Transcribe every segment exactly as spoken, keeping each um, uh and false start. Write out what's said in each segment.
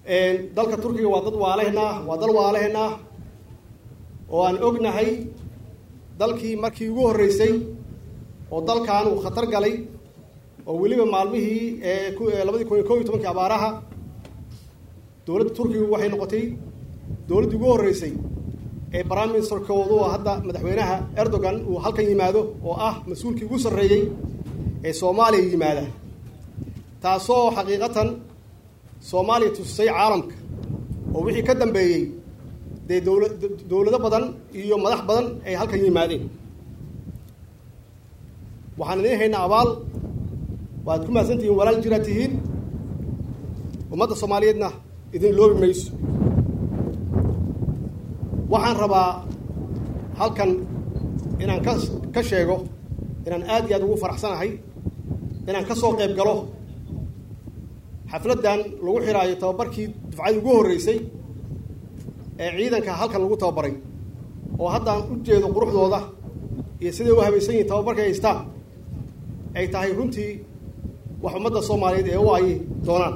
dalka Turkiga waa dad waalehna waa dal waalehna oo aan ognahay dalkii markii ugu horeysay oo dalkan uu khatar galay oo waliba maalmihii ee laba kun iyo koob iyo toban abaaraha dawladda Turkiga waxay noqotay dawladda ugu horeysay ee Prime Minister-koodu hadda madaxweynaha Erdogan uu halkan yimaado oo ah mas'uulkii ugu sarreeyay ee Soomaaliya yimaada taasoo xaqiiqatan Soomaaliya tusay caalamka oo wixii ka dambeeyay de dawlado badan iyo madax badan ay halkan yimaadeen waxaan idin haynaa abaal waad ku maasantihiin walaal jira tihiin ummadda Soomaaliyeedna idin loobi mayso waxaan rabaa halkan inaan ka ka sheego inaan aad iyo aad ugu faraxsanahay inaan ka soo qayb galo xafladan lagu xiraayo tababarkii dufcadii ugu horeysay ee ciidanka halkan lagu tababaray oo hadda aan u jeedo quruxdooda iyo sidii u habaysan yihiin tababarka ay haystaan ay tahay runtii wax ummadda Soomaaliyeed ee u ay doonaan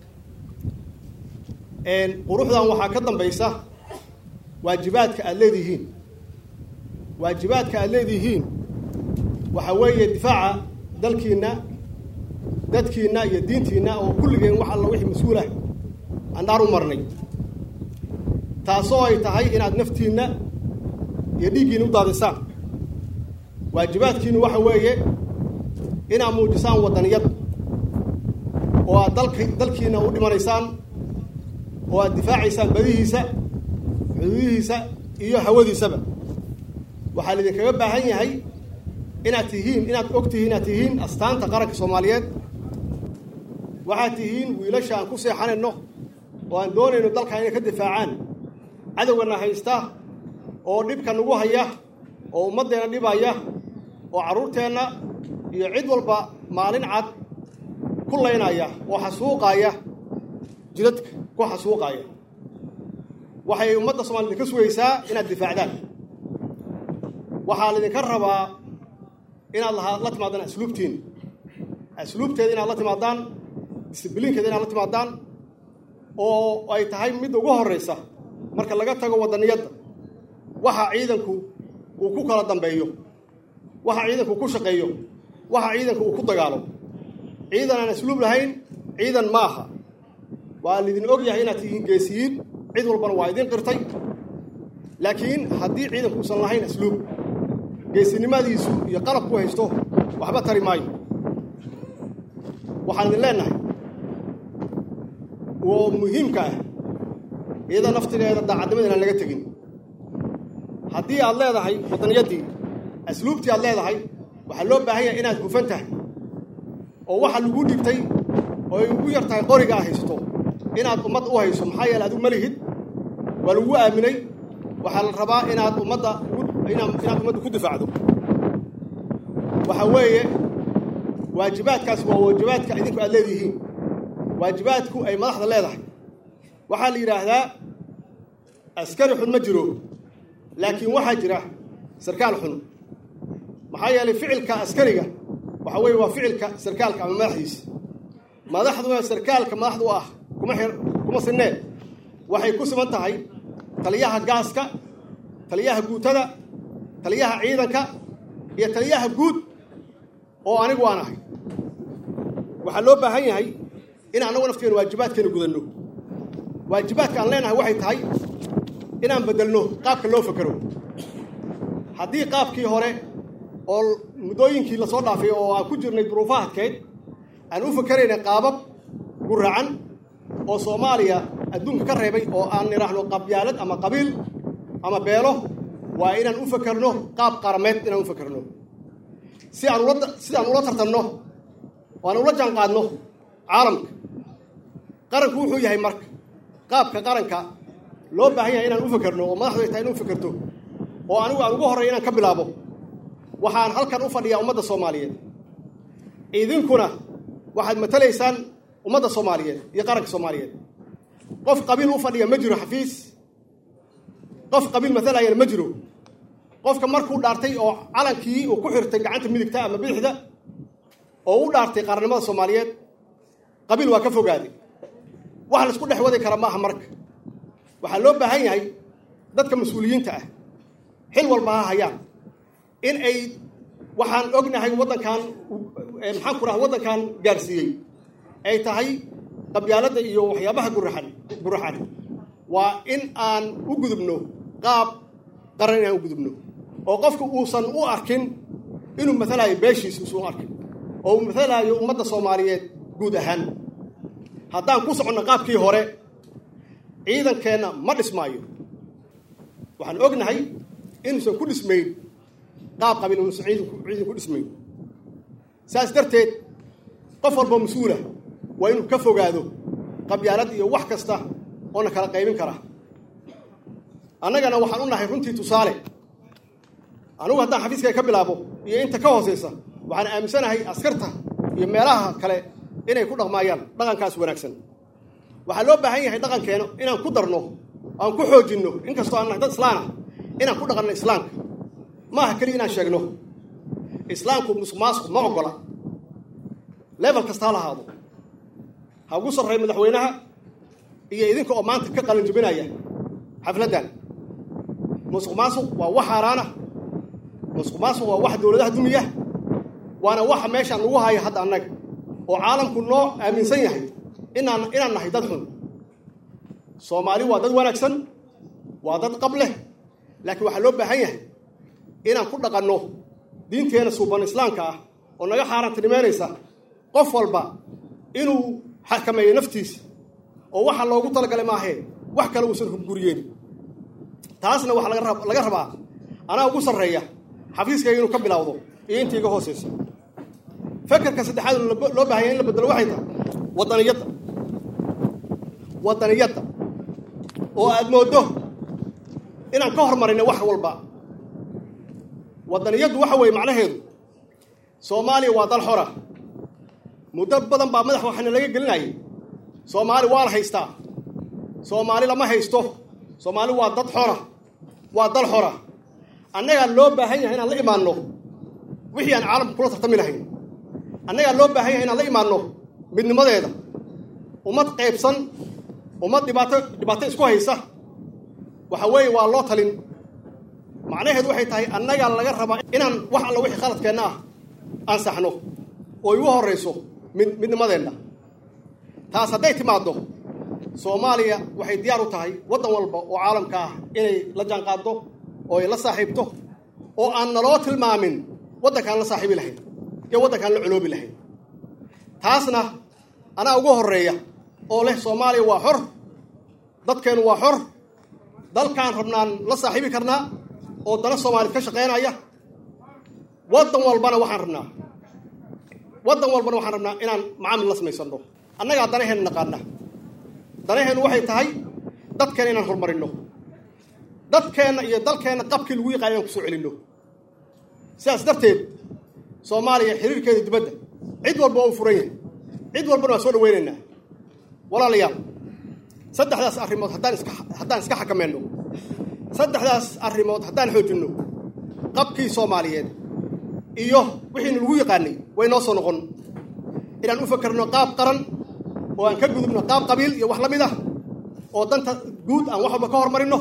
een quruxdan waxaa ka dambaysa waajibaadka aad leedihiin waajibaadka aad leedihiin waxa weeye difaaca dalkiina dadkiina iyo diintiina oo kulligeen wax alla wixii mas'uul ah aan daar u marnay taasoo ay tahay inaad naftiina iyo dhiiggiina u daadisaan waajibaadkiina waxa weeye inaad muujisaan wadaniyad oo aad dalka dalkiina u dhimanaysaan oo aad difaacaysaan badihiisa xuduudihiisa iyo hawadiisaba waxaa idin kaga baahan yahay inaad tihiin inaad ogtihiin inaad tihiin astaanta qaranka Soomaaliyeed waxaad tihiin wiilasha aan ku seexanayno oo aan doonayno dalka inay ka difaacaan cadawgana haysta oo dhibka nagu haya oo ummadeena dhibaya oo caruurteena iyo cid walba maalin cad ku leynaya oo xasuuqaya jidadka ku xasuuqaya waxay ummadda Soomaaliyeed ka sugaysaa inaad difaacdaan waxaa idinka rabaa inaad la timaadaan asluubtiin asluubteeda inaad la timaadaan discipliinkeeda inaad la timaadaan oo ay tahay mid ugu horeysa marka laga tago wadaniyadda waxa ciidanku uu ku kala dambeeyo waxa ciidanku ku shaqeeyo waxa ciidanku uu ku dagaalo ciidan aan asluub lahayn ciidan maaha waa lidin og yahay inaad tihiin geesiyiin cid walbana waa idin qirtay laakiin haddii ciidanku uusan lahayn asluub geesinimadiisu iyo qalabku haysto waxba tari maayo waxaan idin leenahay oo muhiimka ah iyada naftigeeda daacadnimada inaan laga tegin haddii aad leedahay wadaniyadii asluubtii aad leedahay waxaa loo baahan yahay inaad hufan tahay oo waxa lagu dhigtay oo ay ugu yar tahay qoriga aad haysto inaad ummad u hayso maxaa yeelay adigu ma lihid waa lagu aaminay waxaa la rabaa inaad ummadda inaad ummadda ku difaacdo waxa weeye waajibaadkaas waa waajibaadka idinku aad leedihiin waajibaadku ay madaxda leedahay waxaa la yiraahdaa askari xun ma jiro laakiin waxaa jira sarkaal xun maxaa yeelay ficilka askariga waxa weeye waa ficilka sarkaalka ama madaxdiisa madaxduna sarkaalka madaxdu ah kuma xir kuma sinee waxay ku siman tahay taliyaha gaaska taliyaha guutada taliyaha ciidanka iyo taliyaha guud oo anigu aan ahay waxaa loo baahan yahay in anagu nafteena waajibaadkeena gudanno waajibaadka aan leenahay waxay tahay inaan bedelno qaabka loo fakaro haddii qaabkii hore oo muddooyinkii la soo dhaafay oo aan ku jirnay duruufaha adkeyd aan u fakarayna qaabab guracan oo Soomaaliya adduunka ka reebay oo aan niraahno qabyaalad ama qabiil ama beelo waa inaan u fakarno qaab qarameed inaan u fakarno si aan ula si aan ula tartanno oo aan ula jaan qaadno caalamka qaranku wuxuu yahay marka qaabka qaranka loo baahan yahay inaan u fakarno oo madaxdu ay tahay inuu fakarto oo anigu aan ugu horeeyo inaan ka bilaabo waxaan halkan u fadhiyaa ummadda Soomaaliyeed idinkuna waxaad matalaysaan ummadda Soomaaliyeed iyo qaranka Soomaaliyeed qof qabiil u fadhiya ma jiro xafiis qof qabiil matalaya ma jiro qofka markuu dhaartay oo calankii uu ku xirtay gacanta midigta ama bidixda oo u dhaartay qaranimada Soomaaliyeed qabiil waa ka fogaaday waxa la isku dhex wadi kara maaha marka waxaa loo baahan yahay dadka mas-uuliyiinta ah xil walba ha hayaan in ay waxaan ognahay waddankan maxaan ku raha waddankan gaarsiiyey ay tahay qabyaaladda iyo waxyaabaha guraxan guraxan waa in aan u gudubno qaab qaran inaan u gudubno oo qofku uusan u arkin inuu matalayo beeshiisa uusan u arkin oo uu matalayo ummadda soomaaliyeed guud ahaan haddaan ku soconno qaabkii hore ciidankeenna ma dhismaayo waxaan ognahay inuusan ku dhismayn qaab qabiil uusan ciidanku ciidan ku dhismayn saas darteed qof walba mas-uula waa inuu ka fogaado qabyaalad iyo wax kasta oo na kala qaybin kara annagana waxaan u nahay runtii tusaale anugu haddaan xafiiskay ka bilaabo iyo inta ka hooseysa waxaan aaminsanahay askarta iyo meelaha kale inay ku dhaqmaayaan dhaqankaas wanaagsan waxaa loo baahan yahay dhaqankeena inaan ku darno aan ku xoojinno inkastoo aan nahay dad islaana inaan ku dhaqanno islaamka maaha keliya inaan sheegno islaamku musuq maasuq ma oggola level kasta ha lahaado ha ugu sarreey madaxweynaha iyo idinka oo maanta ka qalin jabinaya xafladdan musuq maasuq waa wax xaaraana musuq maasuq waa wax dowladaha dumiya waana waxa meeshaan lagu haya hadda annaga oo caalamku noo aaminsan yahay inaan inaan nahay dad xun soomaali waa dad wanaagsan waa dad qab leh laakiin waxaa loo baahan yahay inaan ku dhaqanno diinteena suuban islaamka ah oo naga xaaraantinimeynaysa qof walba inuu xakameeyo naftiisa oo waxa loogu talagalay maahee wax kale uusan hunguriyeen taasna waxaa laga rab- laga rabaa anaa ugu sarreeya xafiiskayga inuu ka bilowdo iyo intii iga hooseysa fakarka saddexaad oo loo- loo baahan yahay in la bedelo waxay tahay waddaniyadda waddaniyadda oo aad mooddo inaan ka hormarinay wax walba waddaniyaddu waxa weeye macnaheedu soomaaliya waa dal xora muddo badan baa madax waxaana laga gelinayay soomaali waa la haystaa soomaali lama haysto soomaali waa dad xora waa dal xora annagaa loo baahan yahay inaan la imaanno wixii aan caalamka kula tartami lahayn annagaa loo baahan yahay inaan la imaanno midnimadeeda ummad qaybsan ummad dhibaato dhibaato isku haysa waxa weeye waa loo talin macnaheedu waxay tahay annagaa laga rabaa inaan wax alla wixii khaladkeenna ah ansaxno oo igu horrayso mid midnimadeenna taas hadday timaaddo soomaaliya waxay diyaar u tahay waddan walba oo caalamka ah inay la jaanqaaddo oo ay la saaxiibto oo aan naloo tilmaamin waddankaan la saaxiibi lahayn iyo waddankaan la coloobi lahayn taasna anaa ugu horreeya oo leh soomaaliya waa xor dadkeennu waa xor dalkaan rabnaan la saaxiibi karnaa oo dana soomaaliyed ka shaqaynaya waddan walbana waxaan rabnaa waddan walbana waxaan rabnaa inaan macaamil la samaysanno annagaa danaheenna naqaana danaheennu waxay tahay dadkeena inaan horumarinno dadkeenna iyo dalkeenna qabkii lagu yaqaan inaan kusoo celinno sidaas darteed soomaaliya xiriirkeeda dibadda cid walba waa u furan yahay cid walbana waa soo dhawaynaynaa walaalayaal saddexdaas arrimood haddaan iska haddaan iska xakameynno saddexdaas arrimood haddaan xoojinno qabkii soomaaliyeed iyo wixiina lagu yaqaanay way noo soo noqon inaan u fakarno qaab qaran oo aan ka gudubno qaab qabiil iyo wax la mid ah oo danta guud aan wax walba ka hormarinno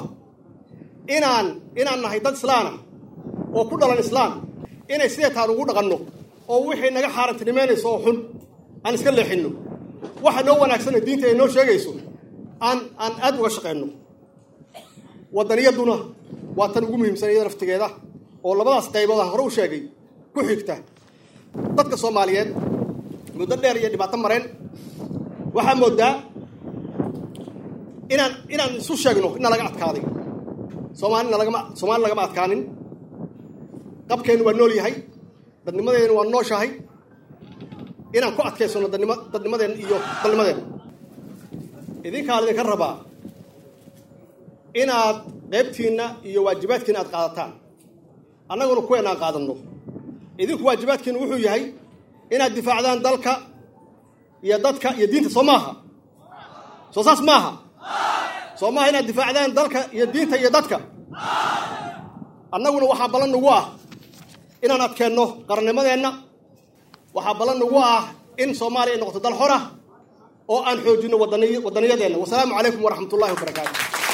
inaan inaan nahay dad islaana oo ku dhalan islaan inay sidee taan ugu dhaqanno oo wixii naga xaarantinimeynayso oo xun aan iska leexinno waxa noo wanaagsanee diinta ay noo sheegayso aan aan aad uga shaqayno waddaniyadduna waa tan ugu muhiimsan iyada naftigeeda oo labadaas qaybood aan hore u sheegay ku xigta dadka soomaaliyeed muddo dheer iyo dhibaato mareen waxaa moodaa inaan inaan isu sheegno ina laga adkaaday soomaalina lagama soomaali lagama adkaanin qabkeennu waa nool yahay dadnimadeenu waa nooshahay inaan ku adkaysano dadnimo dadnimadeen iyo dalnimadeen idinkaa idinka rabaa inaad qaybtiinna iyo waajibaadkiina aad qaadataan annaguna kuweenna aan qaadanno idinku waajibaadkiina wuxuu yahay inaad difaacdaan dalka iyo dadka iyo diinta soo maaha soo saas maaha soo maaha inaad difaacdaan dalka iyo diinta iyo dadka annaguna waxaa ballan nagu ah inaan adkeenno qarannimadeenna waxaa ballan nagu ah in soomaaliya ay noqoto dal xor ah oo aan xoojino wadaniyadeena. Wassalaamu calaykum waraxmatullaahi wabarakaatuh.